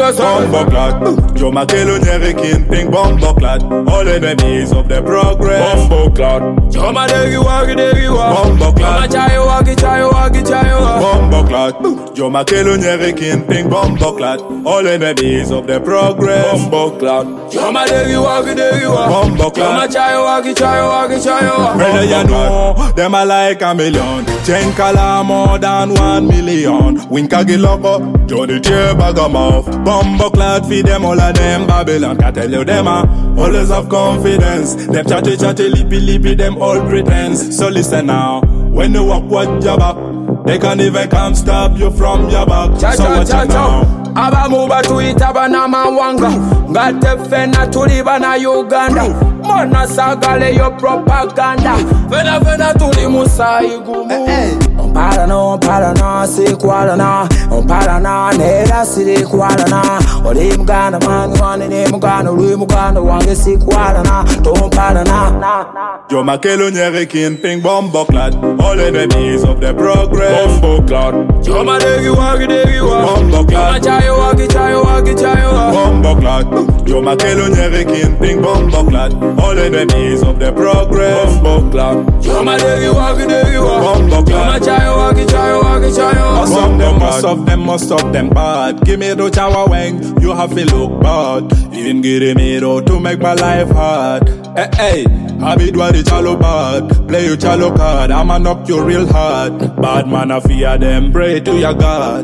Bomboclat, Joe Makelo Nyerikin, Pink Bomboclat, all enemies of the progress. Bomboclat, Joe Madegi Wagi Degi Wa, Bomboclat, Chayo Wagi Chayo Wagi Chayo Wa. Bomboclat, Joe Makelo Nyerikin, Pink Bomboclat, all enemies of the progress. Bomboclat, Joe Madegi Wagi Degi Wa, Bomboclat, Chayo Wagi Chayo Wagi Chayo Wa. brother, you know, them are like a million. Chenkala more than 1 million. Winkagi Loco, Johnny Tear Bagamouth. Bomboclat, feed them all of them Babylon. Can tell you them are always have confidence. Them chatty, lippy, them all pretense. So listen now, when you walk what your back, they can't even come stop you from your back. So watch out now. Aba muba tuitaba na mawanga ngate fena tuliba na Uganda mona sagale yo propaganda fena tuli musai gumu on para na si kwala na on para na nera si kwala na oli muganda man wane ne muganda lui muganda wange si kwala na don't para na Joe Makelo Nyerikin, Pink Bomboclat, all enemies of the progress. Bomboclat, Joe Madegi Wagi Degi Wa, Bomboclat, Chayo Wagi Chayo Wa. Bomboclat, Joe Makelo Nyerikin, Pink Bomboclat, all enemies of the progress. Bomboclat, Joe Madegi Wagi Degi Wa, Bomboclat, Chayo Wagi Chayo Wa. Most of them bad. Give me the chawa wang, you have to look bad. Even give me though to make my life hard. Hey, I be do the chalo bad. Play you chalo card, I'ma knock you real hard. Bad man, I fear them. Pray to your God.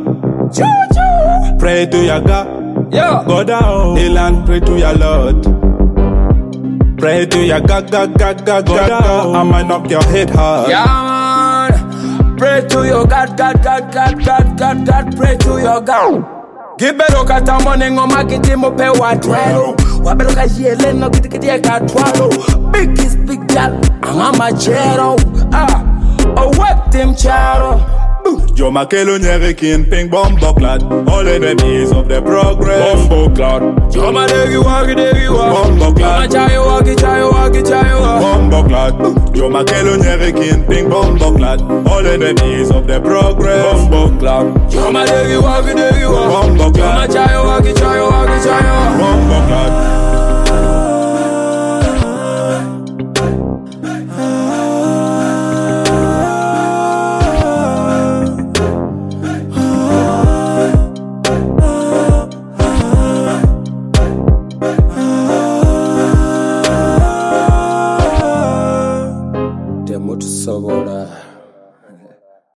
Pray to your God. Yeah. Go down, hill and pray to your Lord. Pray to your God, go down. I'ma knock your head hard. Yeah, man. Pray to your God, pray to your God. Gibero kata money ngoma kiti mope watwelo Wabelo kajiele no kiti ya katwalo Big is big gal, angama chero wet team charo Joe Makelo Nyerikin, Pink Bomboclat, all enemies of the progress. Bomboclat, Joe Madegi Wagi Degi Wa, Bomboclat, Chayo Wagi Chayo Wa. Bomboclat, Joe Makelo Nyerikin, Pink Bomboclat, all enemies of the progress. Bomboclat, Joe Madegi Wagi Degi Wa, Bomboclat, Chayo Wagi Chayo Wa. Bomboclat. Mutu Sogola.